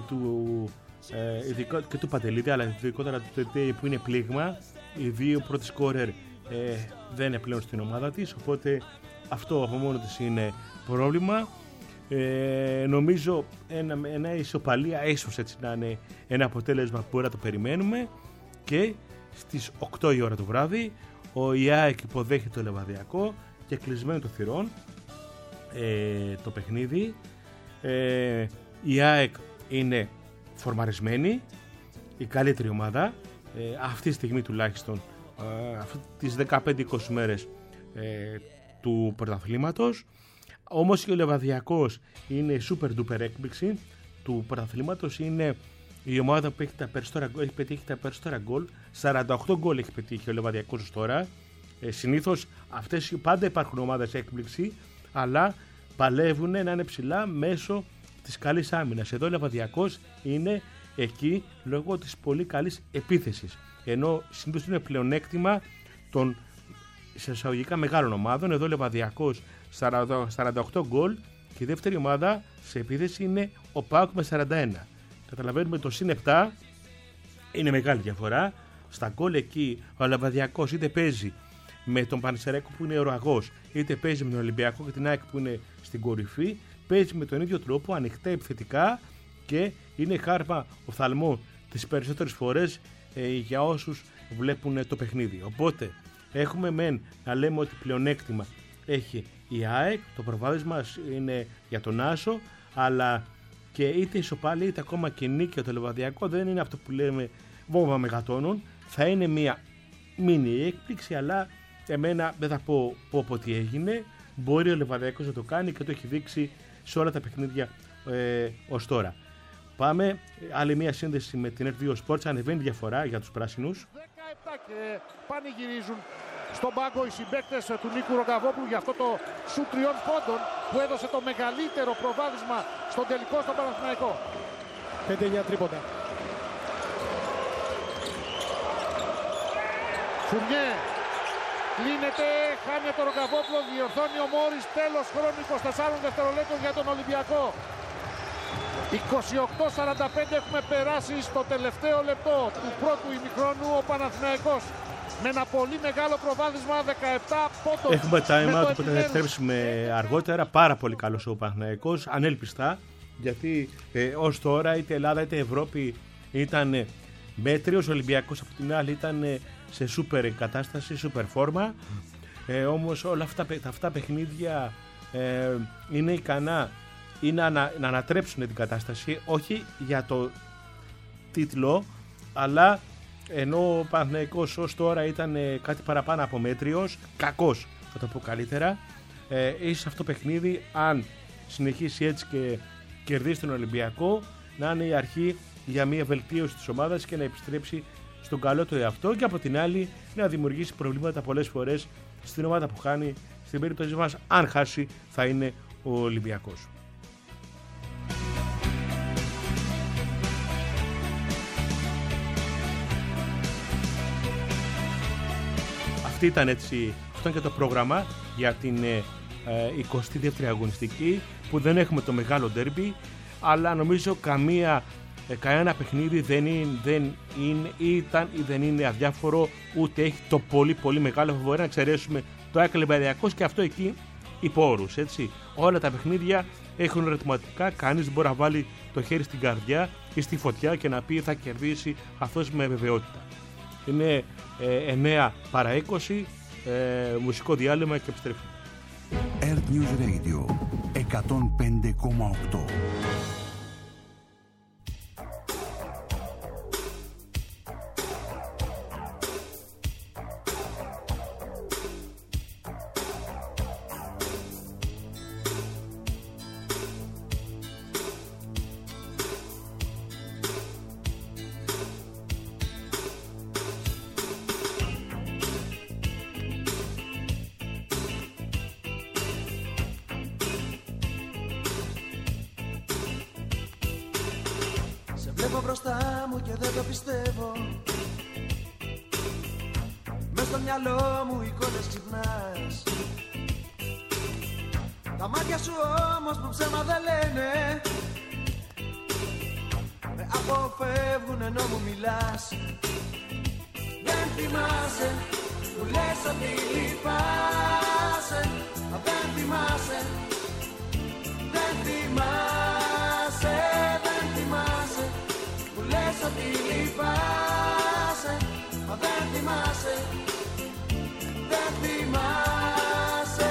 και του Παντελίδη, αλλά ειδικότερα του Τετέι που είναι πλήγμα. Οι δύο πρώτοι σκόρερ δεν είναι πλέον στην ομάδα της, οπότε αυτό από μόνο της είναι πρόβλημα. Νομίζω ένα ισοπαλία, ίσως έτσι να είναι ένα αποτέλεσμα που μπορεί να το περιμένουμε. Και στις 8 η ώρα το βράδυ ο ΙΑΕΚ υποδέχεται το Λεβαδιακό και κλεισμένο το θυρών το παιχνίδι. Η ΑΕΚ είναι φορμαρισμένη, η καλύτερη ομάδα αυτή τη στιγμή τουλάχιστον, τις 15-20 μέρες του πρωταθλήματος. Όμως και ο Λεβαδιακός είναι η super duper έκπληξη του πρωταθλήματος. Είναι η ομάδα που έχει πετύχει τα περισσότερα γκολ. 48 γκολ έχει πετύχει ο Λεβαδιακός ως τώρα. Συνήθως αυτές πάντα υπάρχουν ομάδες έκπληξη, αλλά παλεύουν να είναι ψηλά μέσω της καλής άμυνας. Εδώ ο Λεβαδιακός είναι εκεί λόγω της πολύ καλής επίθεσης. Ενώ συνήθως είναι πλεονέκτημα των εισαγωγικά μεγάλων ομάδων. Εδώ ο Λεβαδιακός 48 γκολ και η δεύτερη ομάδα σε επίθεση είναι ο ΠΑΟΚ με 41. Καταλαβαίνουμε το συν 7 είναι μεγάλη διαφορά. Στα γκολ εκεί ο Λεβαδιακός είτε παίζει με τον Πανσεραϊκό που είναι οραγός, είτε παίζει με τον Ολυμπιακό και την ΑΕΚ που είναι στην κορυφή, παίζει με τον ίδιο τρόπο, ανοιχτά επιθετικά, και είναι χάρμα οφθαλμό τις περισσότερες φορές για όσους βλέπουν το παιχνίδι. Οπότε έχουμε μεν να λέμε ότι πλεονέκτημα έχει η ΑΕΚ, το προβάδισμα είναι για τον Άσο, αλλά και είτε ισοπάλη είτε ακόμα και νίκη για το Λεβαδιακό δεν είναι αυτό που λέμε βόμβα μεγατόνων. Θα είναι μια μίνι έκπληξη, αλλά εμένα δεν θα πω τι έγινε. Μπορεί ο Λεβαδιακός να το κάνει και το έχει δείξει σε όλα τα παιχνίδια ως τώρα. Πάμε, άλλη μια σύνδεση με την R2 Sports, ανεβαίνει διαφορά για τους πράσινους. 17 και πανηγυρίζουν στον πάγκο οι συμπαίκτες του Νίκου Ρογκαβόπουλου για αυτό το σουτ 3 πόντων που έδωσε το μεγαλύτερο προβάδισμα στον τελικό στον Παναθηναϊκό. 5-9 τρίποντα. Φουρνιέ κλείνεται, χάνει το Ρογκαβόπουλο, διορθώνει ο Μόρις, τέλος χρόνου 24 δευτερολέπτων για τον Ολυμπιακό. 28-45 έχουμε περάσει στο τελευταίο λεπτό του πρώτου ημιχρόνου. Ο Παναθηναϊκός με ένα πολύ μεγάλο προβάδισμα 17 πόντων. Έχουμε time out που θα επιστρέψουμε αργότερα. Πάρα πολύ καλός ο Παναθηναϊκός, ανέλπιστα, γιατί ως τώρα είτε Ελλάδα είτε Ευρώπη ήταν μέτριος. Ο Ολυμπιακός από την άλλη ήταν σε σούπερ κατάσταση, σούπερ φόρμα. Όμως όλα αυτά παιχνίδια είναι ικανά ή να ανατρέψουν την κατάσταση, όχι για το τίτλο, αλλά ενώ ο Παναθηναϊκός ως τώρα ήταν κάτι παραπάνω από μέτριος, κακός θα το πω καλύτερα, ίσως αυτό το παιχνίδι, αν συνεχίσει έτσι και κερδίσει τον Ολυμπιακό, να είναι η αρχή για μια βελτίωση της ομάδας και να επιστρέψει στον καλό του εαυτό, και από την άλλη να δημιουργήσει προβλήματα πολλές φορές στην ομάδα που χάνει. Στην περίπτωση μας, αν χάσει, θα είναι ο Ολυμπιακός. Αυτό ήταν και το πρόγραμμα για την 22η αγωνιστική, που δεν έχουμε το μεγάλο ντέρμπι, αλλά νομίζω κανένα παιχνίδι δεν είναι αδιάφορο, ούτε έχει το πολύ πολύ μεγάλο φαβορί, να εξαιρέσουμε το ΑΕΚ Λεβαδιακός, και αυτό εκεί υπό όρους, έτσι. Όλα τα παιχνίδια έχουν ερωτηματικά, κανείς δεν μπορεί να βάλει το χέρι στην καρδιά ή στη φωτιά και να πει θα κερδίσει αυτός με βεβαιότητα. Είναι 9 παρά 20, μουσικό διάλειμμα και επιστρέφουμε. Earth News Radio 105,8. Βλέπω μπροστά μου και δεν το πιστεύω. Μες στο μυαλό μου εικόνες ξυπνάς. Τα μάτια σου όμως που ψέμα δεν λένε, με αποφεύγουν ενώ μου μιλάς. Δεν θυμάσαι, μου λες ότι λυπάσαι. Μα δεν θυμάσαι, δεν θυμάσαι, δεν θυμάσαι. Μου λες ότι λυπάσαι. Μα δεν θυμάσαι, δεν θυμάσαι.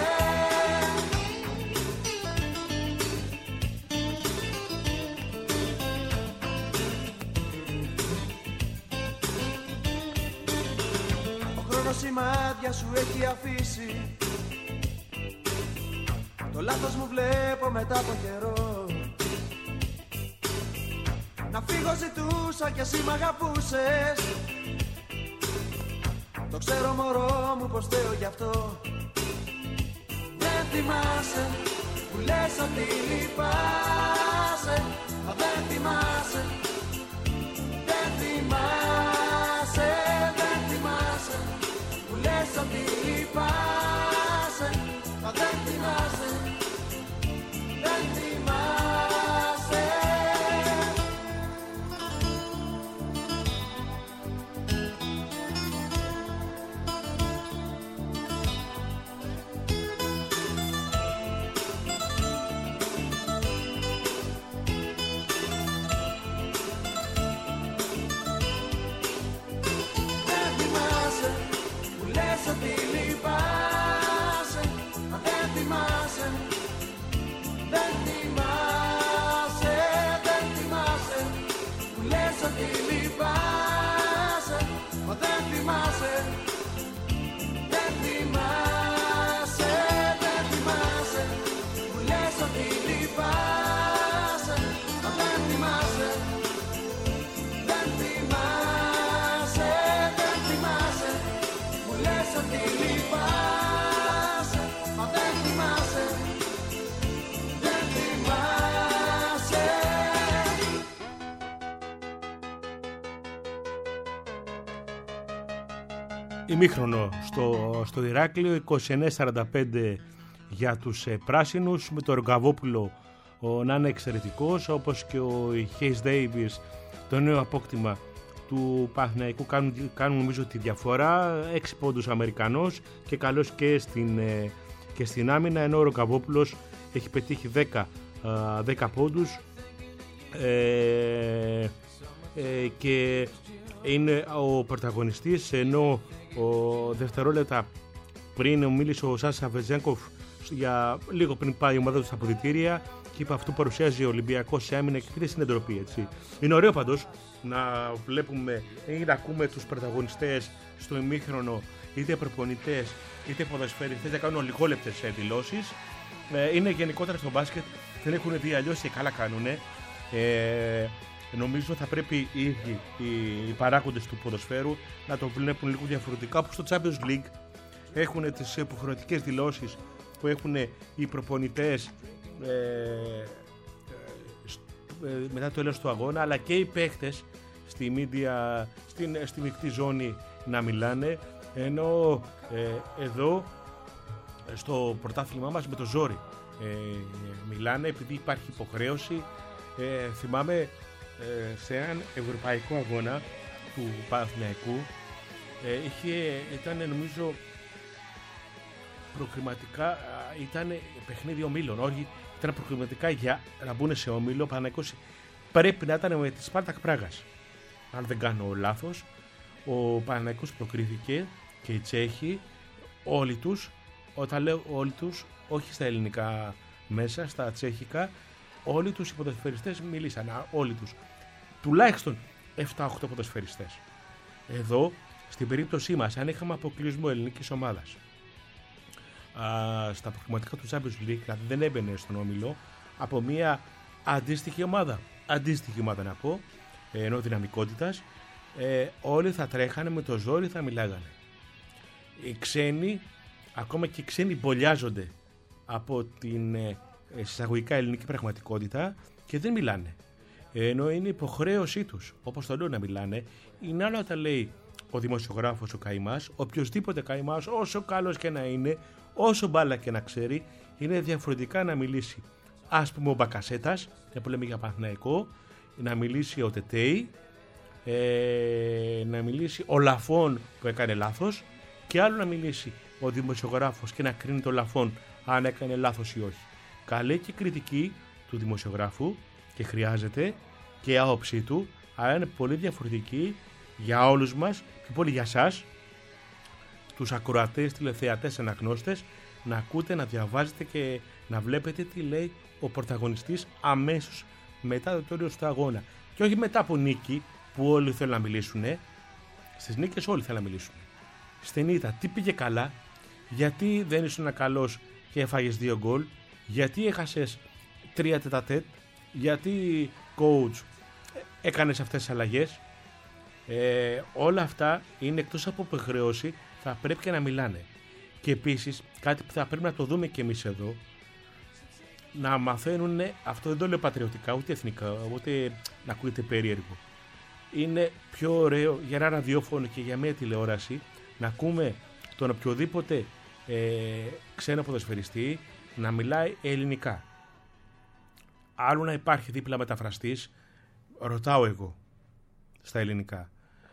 Ο χρόνος σημάδια σου έχει αφήσει. Το λάθος μου βλέπω μετά από καιρό. Να φύγω ζητούσα κι εσύ μ' αγαπούσες. Το ξέρω μωρό μου πως φταίω γι' αυτό. Δεν θυμάσαι, που λες ότι λυπάσαι. Μα δεν θυμάσαι, δεν θυμάσαι, δεν θυμάσαι. Που λες ότι λυπάσαι. Μα δεν θυμάσαι, δεν θυμάσαι. Ότι λυπάσαι, μα δεν θυμάσαι, δεν θυμάσαι, δεν θυμάσαι. Μου λες ότι λυπάσαι, μα δεν θυμάσαι, δεν θυμάσαι, δεν θυμάσαι. Μου λες ότι λυπάσαι, μα δεν θυμάσαι, δεν θυμάσαι, δεν θυμάσαι. Λες ότι λυπάσαι, μα δεν θυμάσαι, δεν θυμάσαι. Ημίχρονο στο Ηράκλειο, 29-45 για τους πράσινους, με το Ρογκαβόπουλο να είναι εξαιρετικός, όπως και ο Hayes Davis, το νέο απόκτημα του Παναθηναϊκού, κάνουν νομίζω τη διαφορά. 6 πόντους Αμερικανός και καλός και στην άμυνα, ενώ ο Ρογκαβόπουλος έχει πετύχει 10 πόντους και είναι ο πρωταγωνιστής, ενώ ο δευτερόλεπτα πριν μίλησε ο Σάσα Βεζένκοφ για λίγο πριν πάει η ομάδα του στα αποδυτήρια και είπε αυτό παρουσιάζει ο Ολυμπιακός σε άμυνα και χωρίς συντροπή, έτσι. Είναι ωραίο πάντως να βλέπουμε ή να ακούμε τους πρωταγωνιστές στο ημίχρονο, είτε προπονητές είτε ποδοσφαιριστές, να κάνουν ολιγόλεπτες δηλώσεις. Είναι γενικότερα στο μπάσκετ, δεν έχουν δει αλλιώς και καλά κάνουνε. Νομίζω θα πρέπει οι ίδιοι οι παράγοντες του ποδοσφαίρου να το βλέπουν λίγο διαφορετικά, όπως στο Champions League έχουν τις υποχρεωτικές δηλώσεις που έχουν οι προπονητές μετά το τέλος του αγώνα, αλλά και οι παίχτες στη media, στη μεικτή ζώνη να μιλάνε, ενώ εδώ στο πρωτάθλημά μας με το ζόρι μιλάνε, επειδή υπάρχει υποχρέωση. Θυμάμαι σε έναν ευρωπαϊκό αγώνα του Παναθηναϊκού ήταν νομίζω προκριματικά ήταν παιχνίδι ομίλων. Όχι, ήταν προκριματικά για να μπουν σε όμιλο. Ο Παναθηναϊκός πρέπει να ήταν με τη Σπάρτακ Πράγας. Αν δεν κάνω λάθος, ο Παναθηναϊκός προκρίθηκε και οι Τσέχοι, όλοι τους, όταν λέω όλοι τους, όχι στα ελληνικά μέσα, στα τσέχικα, όλοι τους οι ποδοσφαιριστές μιλήσαν. Όλοι τους. Τουλάχιστον 7-8 ποδοσφαιριστές. Εδώ, στην περίπτωσή μας, αν είχαμε αποκλεισμό ελληνικής ομάδας στα προκριματικά του Champions League, δηλαδή δεν έμπαινε στον όμιλο, από μια αντίστοιχη ομάδα να πω, ενώ δυναμικότητας, όλοι θα τρέχανε με το ζόρι, θα μιλάγανε. Οι ξένοι, ακόμα και οι ξένοι μπολιάζονται από την εισαγωγικά ελληνική πραγματικότητα και δεν μιλάνε. Ενώ είναι υποχρέωσή τους, όπως το λέω, να μιλάνε. Είναι άλλο όταν λέει ο δημοσιογράφος ο καημάς, οποιοσδήποτε καημάς, όσο καλός και να είναι, όσο μπάλα και να ξέρει, είναι διαφορετικά να μιλήσει. Ας πούμε ο Μπακασέτας, που λέμε για Παναθηναϊκό, να μιλήσει ο Τετέι, να μιλήσει ο Λαφών που έκανε λάθος, και άλλο να μιλήσει ο δημοσιογράφος και να κρίνει το Λαφών αν έκανε λάθος ή όχι. Καλή και κριτική του δημοσιογράφου και χρειάζεται και η άποψή του, αλλά είναι πολύ διαφορετική για όλους μας, πιο πολύ για εσάς, τους ακροατές, τηλεθεατές, αναγνώστες, να ακούτε, να διαβάζετε και να βλέπετε τι λέει ο πρωταγωνιστής αμέσως μετά το τέλος του αγώνα. Και όχι μετά από νίκη που όλοι θέλουν να μιλήσουν. Στις νίκες όλοι θέλουν να μιλήσουν. Στην ήττα, τι πήγε καλά, γιατί δεν ήσουν καλός και έφαγες 2 γκολ, γιατί έχασες 3 τετατέτ, γιατί coach έκανες αυτές τις αλλαγές. Όλα αυτά είναι εκτός από υποχρέωση, θα πρέπει και να μιλάνε. Και επίσης κάτι που θα πρέπει να το δούμε και εμείς εδώ, να μαθαίνουν, αυτό δεν το λέω πατριωτικά ούτε εθνικά, ούτε να ακούγεται περίεργο. Είναι πιο ωραίο για ένα ραδιόφωνο και για μια τηλεόραση να ακούμε τον οποιοδήποτε ξένο ποδοσφαιριστή να μιλάει ελληνικά. Άλλο να υπάρχει δίπλα μεταφραστής, ρωτάω εγώ στα ελληνικά,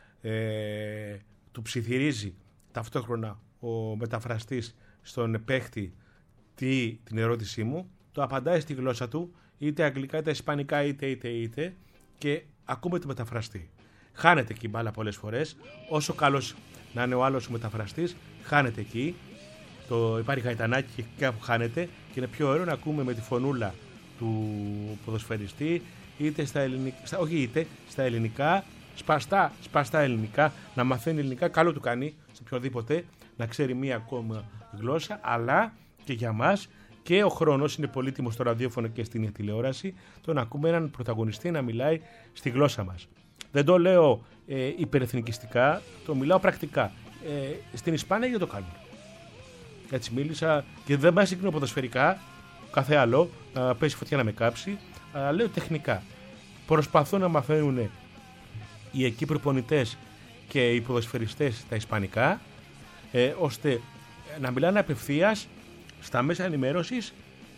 του ψιθυρίζει ταυτόχρονα ο μεταφραστής στον παίχτη την ερώτησή μου, το απαντάει στη γλώσσα του, είτε αγγλικά είτε ισπανικά είτε και ακούμε το μεταφραστή. Χάνεται εκεί μπάλα πολλές φορές, όσο καλός να είναι ο άλλος ο μεταφραστής, χάνεται εκεί. Υπάρχει γαϊτανάκι και κάπου χάνεται και είναι πιο ωραίο να ακούμε με τη φωνούλα του ποδοσφαιριστή, είτε στα ελληνικά, σπαστά ελληνικά, να μαθαίνει ελληνικά, καλό του κάνει σε οποιοδήποτε, να ξέρει μία ακόμα γλώσσα, αλλά και για μας και ο χρόνος είναι πολύτιμος στο ραδιόφωνο και στην τηλεόραση, το να ακούμε έναν πρωταγωνιστή να μιλάει στη γλώσσα μας. Δεν το λέω υπερεθνικιστικά, το μιλάω πρακτικά. Στην Ισπανία δεν το κάνουν. Έτσι μίλησα και δεν μας συγκρίνω ποδοσφαιρικά, κάθε άλλο, να πέσει φωτιά να με κάψει, αλλά λέω τεχνικά. Προσπαθούν να μαθαίνουν οι εκεί προπονητές και οι ποδοσφαιριστές τα ισπανικά, ώστε να μιλάνε απευθείας στα μέσα ενημέρωσης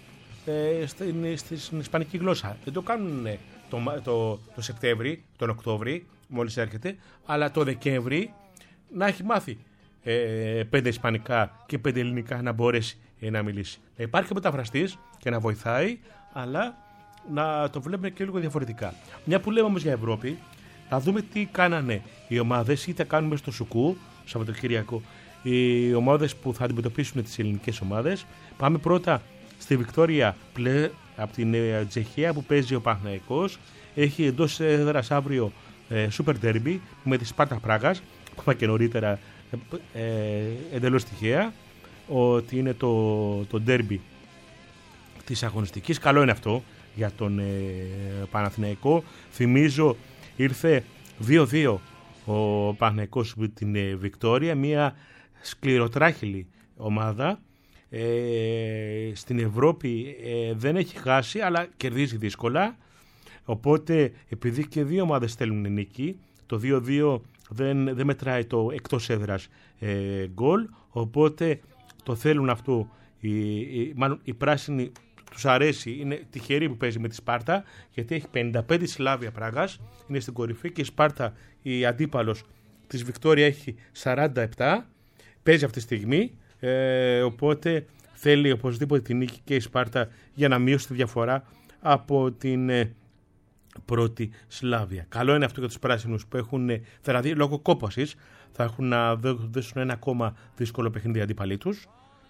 στην ισπανική γλώσσα. Δεν το κάνουν το Σεπτέμβρη, τον Οκτώβρη, μόλις έρχεται, αλλά το Δεκέμβρη να έχει μάθει 5 ισπανικά και 5 ελληνικά να μπορέσει να μιλήσει. Να υπάρχει μεταφραστής και να βοηθάει, αλλά να το βλέπουμε και λίγο διαφορετικά. Μια που λέμε όμως για Ευρώπη, να δούμε τι κάνανε οι ομάδες, είτε κάνουμε στο Σουκού, Σαββατοκύριακο, οι ομάδες που θα αντιμετωπίσουν τις ελληνικές ομάδες. Πάμε πρώτα στη Βικτόρια από την Τσεχία που παίζει ο Παναθηναϊκός. Έχει εντός έδρας αύριο Super Derby με τη Σπάρτα Πράγας, που είπα και νωρίτερα εντελώς τυχαία ότι είναι το derby της αγωνιστικής. Καλό είναι αυτό για τον Παναθηναϊκό. Θυμίζω ήρθε 2-2 ο Παναθηναϊκός με την Βικτόρια, μια σκληροτράχηλη ομάδα. Στην Ευρώπη δεν έχει χάσει, αλλά κερδίζει δύσκολα. Οπότε επειδή και δύο ομάδες θέλουν νίκη, το 2-2 δεν μετράει το εκτός έδρας γκολ, οπότε το θέλουν αυτό. Μάλλον οι πράσινοι τους αρέσει, είναι τυχεροί που παίζει με τη Σπάρτα, γιατί έχει 55 Σλάβια Πράγας, είναι στην κορυφή, και η Σπάρτα, η αντίπαλος της Βικτόρια, έχει 47, παίζει αυτή τη στιγμή, Οπότε θέλει οπωσδήποτε την νίκη και η Σπάρτα για να μειώσει τη διαφορά από την πρώτη Σλάβια. Καλό είναι αυτό για τους πράσινους που έχουν, δηλαδή λόγω κόπωσης, θα έχουν να δώσουν ένα ακόμα δύσκολο παιχνίδι αντίπαλοι τους.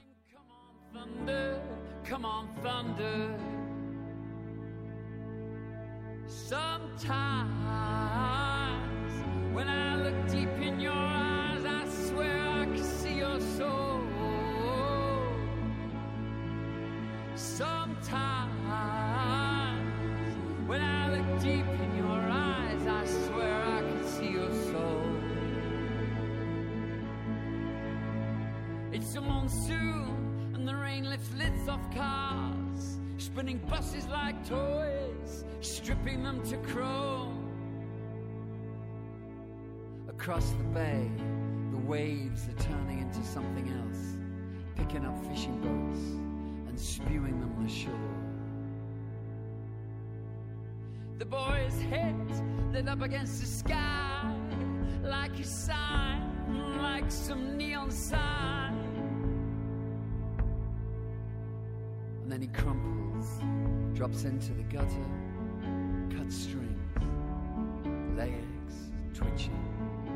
Come on, thunder. Sometimes when I look deep in your eyes, I swear I can see your soul. Sometimes when I look deep in your eyes, I swear I can see your soul. It's a monsoon and the rain lifts lids off cars, spinning buses like toys, stripping them to chrome. Across the bay, the waves are turning into something else, picking up fishing boats and spewing them ashore. The boy's head lit up against the sky, like a sign, like some neon sign. And then he crumples, drops into the gutter, cut strings, legs twitching.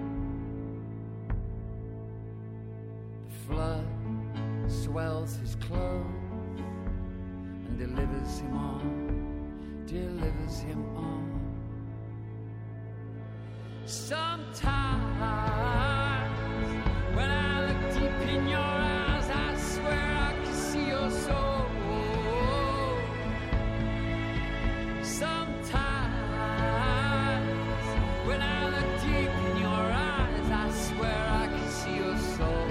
The flood swells his clothes and delivers him on, delivers him on. Sometimes when I look deep in your eyes, I swear I can see your soul. Sometimes when I look deep in your eyes, I swear I can see your soul.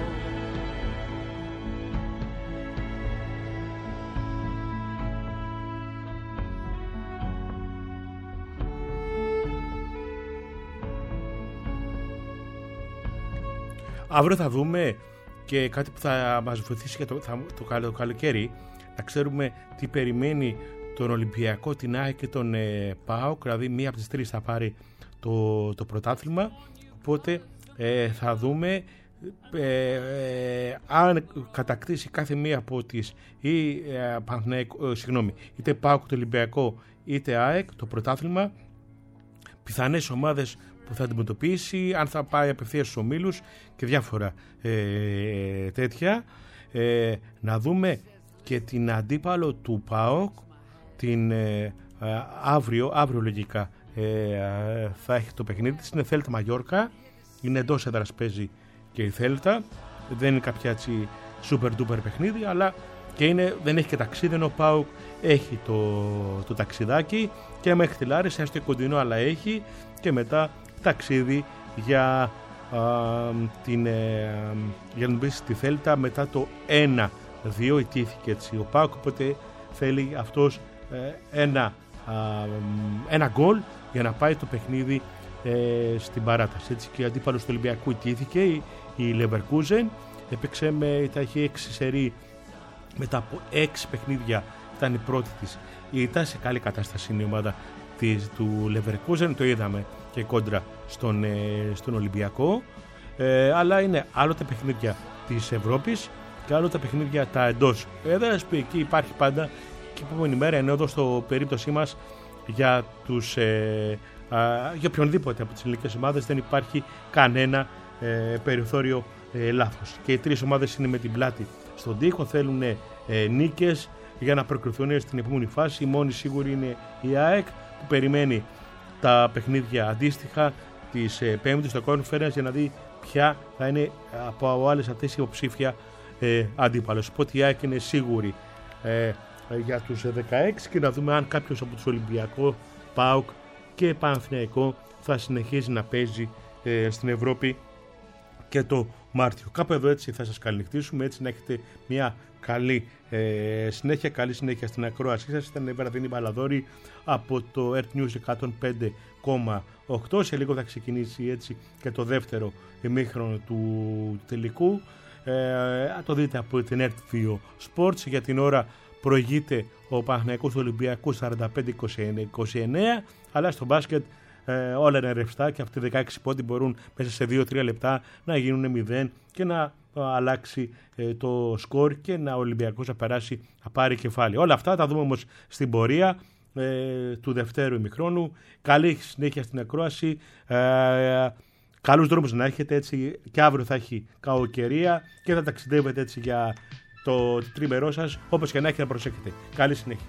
Αύριο θα δούμε και κάτι που θα μας βοηθήσει για το καλοκαίρι, να ξέρουμε τι περιμένει τον Ολυμπιακό, την ΑΕΚ και τον ΠΑΟΚ, δηλαδή μία από τις τρεις θα πάρει το πρωτάθλημα, οπότε θα δούμε αν κατακτήσει κάθε μία από τις είτε ΠΑΟΚ το Ολυμπιακό είτε ΑΕΚ το πρωτάθλημα, πιθανές ομάδες που θα αντιμετωπίσει, αν θα πάει απευθείας στους ομίλους και διάφορα τέτοια. Να και την αντίπαλο του ΠΑΟΚ την αύριο λογικά θα έχει το παιχνίδι της, είναι Θέλτα Μαγιόρκα, είναι εντός έδρας παίζει και η Θέλτα, δεν είναι κάποια έτσι super duper παιχνίδι, αλλά και δεν έχει και ταξίδι, ενώ ο ΠΑΟΚ έχει το ταξιδάκι και μέχρι τη Λάρισα, έστω κοντινό, αλλά έχει και μετά ταξίδι για να μπει στη Θέλτα μετά το 1-2, ιτήθηκε έτσι ο ΠΑΟΚ, οπότε θέλει αυτός ένα γκολ για να πάει το παιχνίδι στην παράταση. Έτσι και ο αντίπαλος του Ολυμπιακού ιτήθηκε, η Leverkusen, έπαιξε είχε 6 σερί, μετά από 6 παιχνίδια ήταν η πρώτη της, ήταν σε καλή κατάσταση η ομάδα του Leverkusen, το είδαμε και κόντρα στον Ολυμπιακό, αλλά είναι άλλο τα παιχνίδια της Ευρώπης και άλλο τα παιχνίδια τα εντός έδρας, που εκεί υπάρχει πάντα και η επόμενη μέρα, ενώ εδώ στο περίπτωσή μας για οποιονδήποτε από τις ελληνικές ομάδες δεν υπάρχει κανένα περιθώριο λάθος, και οι τρεις ομάδες είναι με την πλάτη στον τοίχο, θέλουν νίκες για να προκριθούν στην επόμενη φάση. Η μόνη σίγουρη είναι η ΑΕΚ, που περιμένει τα παιχνίδια αντίστοιχα της Πέμπτης στο Conference για να δει ποια θα είναι από άλλες αυτές οι υποψήφια αντίπαλος. Οπότε η ΑΕΚ είναι σίγουρη για τους 16, και να δούμε αν κάποιος από τους Ολυμπιακό, ΠΑΟΚ και Παναθηναϊκό θα συνεχίζει να παίζει στην Ευρώπη και το Μάρτιο. Κάπου εδώ έτσι θα σας καληνυχτήσουμε, έτσι να έχετε μια καλή συνέχεια στην ακρόασή σας. Ήταν η Βραδινή Μπαλαδόρη από το Earth News 105,8. Σε λίγο θα ξεκινήσει έτσι και το δεύτερο ημίχρονο του τελικού. Το δείτε από την Earth 2 Sports. Για την ώρα προηγείται ο Παναθηναϊκός του Ολυμπιακού 45-29, αλλά στο μπάσκετ όλα είναι ρευστά και αυτοί οι 16 πόντοι μπορούν μέσα σε 2-3 λεπτά να γίνουν 0 και να αλλάξει το σκορ και ο Ολυμπιακός να περάσει, να πάρει κεφάλι. Όλα αυτά τα δούμε όμως στην πορεία του δευτέρου ημιχρόνου. Καλή συνέχεια στην ακρόαση. Καλούς δρόμους να έχετε, έτσι και αύριο θα έχει κακοκαιρία και θα ταξιδεύετε έτσι για το τρίμερό σας, όπως και να έχει, να προσέχετε. Καλή συνέχεια.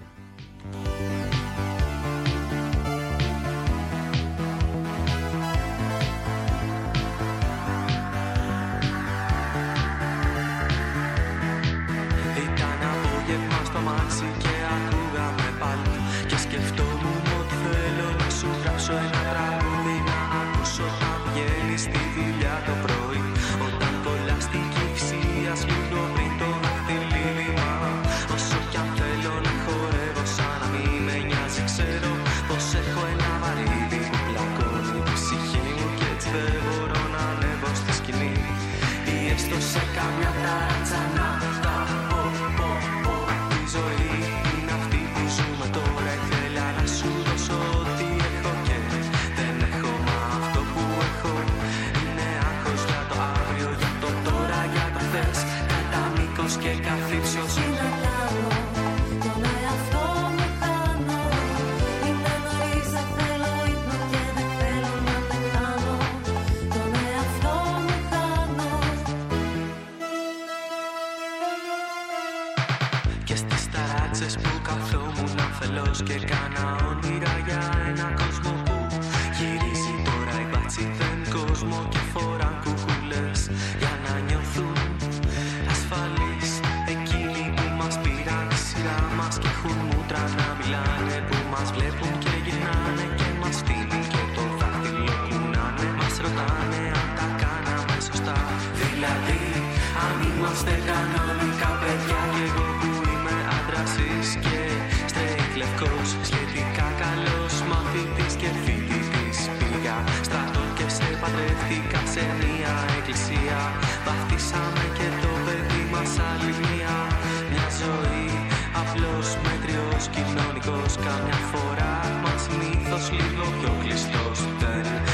Ήταν απόγευμα στο μάξι και ακούγαμε πάλι και σκεφτόμουν ότι θέλω να σου γράψω ένα τραγούδι να ακούσω όταν βγαίνεις στη δουλειά το πρωί, όταν κολλάς στην κυφσία λίγο πριν το δαχτυλίδημα. Όσο κι αν θέλω να χορεύω σαν να μην με νοιάζει, ξέρω πως έχω ένα βαρύδι που πλακώνει τη ψυχή μου και έτσι δεν μπορώ να ανέβω στη σκηνή ή έστω σε καμιά ταράτσα να τα πω. Η ζωή είναι αυτή που ζούμε τώρα, ήθελα να σου δώσω ό,τι έχω και δεν έχω, μα αυτό που έχω είναι άγχος για το αύριο, για το τώρα, για το χθες, κατά μήκος και καθύψιος. Συναντάω τον εαυτό μου, χάνω. Είναι νωρίς, δεν θέλω ύπνο και δεν θέλω να πεθάνω. Τον εαυτό μου χάνω. Και στις ταράτσες που καθόμουν αφελώς και κάνα όνειρα για ένα κόσμο που γυρίζει τώρα οι μπάτσοι δεν κόσμο και φοράν κουκουλές για να νιώθουν ασφαλείς. Εκείνοι που μας πήραν τη σειρά μας και έχουν μούτρα να μιλάνε, που μας βλέπουν και γυρνάνε και μας στείλουν και το δάχτυλο κουνάνε, μας ρωτάνε αν τα κάναμε σωστά. Δηλαδή αν είμαστε κανονικά παιδιά, κι εγώ που είμαι άντρας και straight λευκός, σχετικά καλός μαθητής και φοιτητής, πήγα στρατό και σε παντρεύτηκα σε μια εκκλησία, βαφτίσαμε και το παιδί μας άλλη μια ζωή, απλός μετριος κοινωνικός, καμιά φορά μας μύθος λίγο πιο κλειστός, δεν